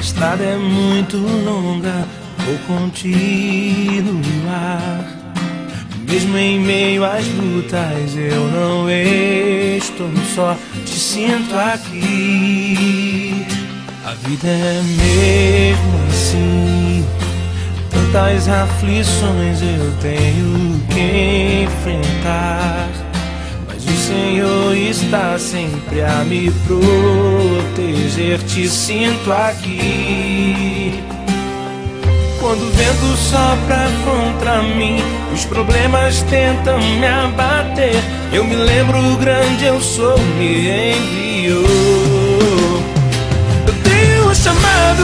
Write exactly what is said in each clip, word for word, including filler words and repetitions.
estrada é muito longa, vou continuar. Mesmo em meio às lutas eu não estou só, te sinto aqui. A vida é mesmo assim, tantas aflições eu tenho que enfrentar, mas o Senhor está sempre a me proteger, te sinto aqui. Quando o vento sopra contra mim, os problemas tentam me abater, eu me lembro o grande eu sou me enviou. Eu tenho um chamado,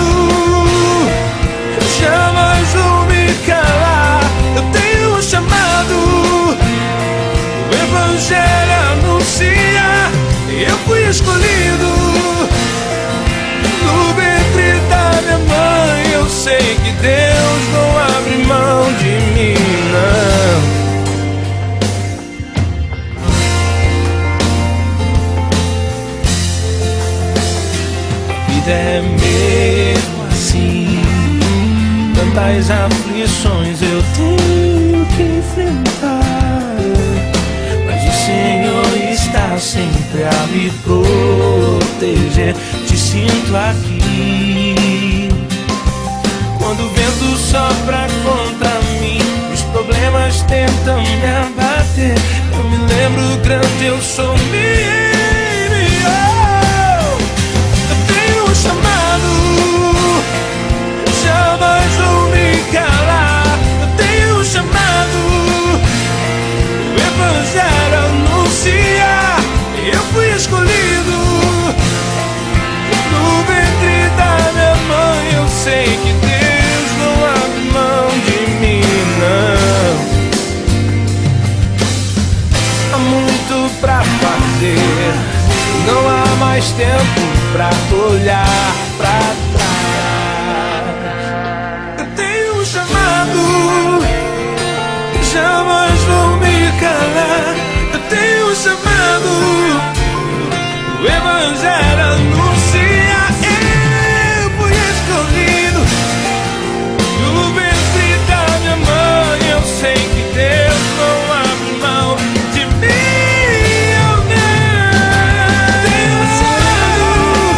jamais vou me calar. Eu tenho um chamado, o Evangelho anuncia. Eu fui escolhido no ventre da minha mãe. Eu sei que Deus não abre mão de mim, não. A vida é mesmo assim, tantas aflições eu tenho que enfrentar, mas o Senhor está sempre a me proteger, te sinto aqui. Quando o vento sopra contra mim, os problemas tentam me abater, eu me lembro o grande eu sou me enviou. Eu tenho um chamado, jamais vou me calar. Eu tenho um chamado, o Evangelho anuncia. Eu fui escolhido no ventre da minha mãe. Eu sei que Deus não abre mão de mim, não. Há muito pra fazer, não há mais tempo pra olhar pra trás. Eu tenho um chamado, jamais vou me calar. Eu tenho um chamado, o Evangelho anuncia. Eu fui escolhido no ventre da minha mãe. Eu sei que Deus não abre mão de mim. Eu tenho um chamado,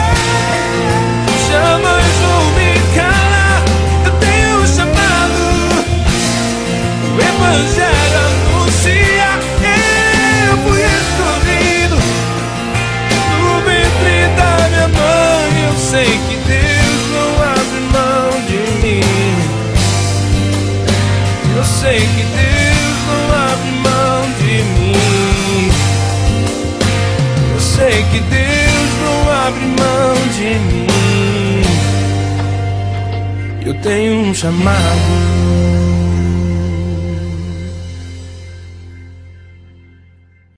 jamais vou me calar. Eu tenho um chamado, o Evangelho anuncia. Eu fui escolhido no ventre da minha mãe. Eu sei que Deus não abre mão de mim. Eu sei que Deus não abre mão de mim. Eu sei que Deus não abre mão de mim. Eu tenho um chamado.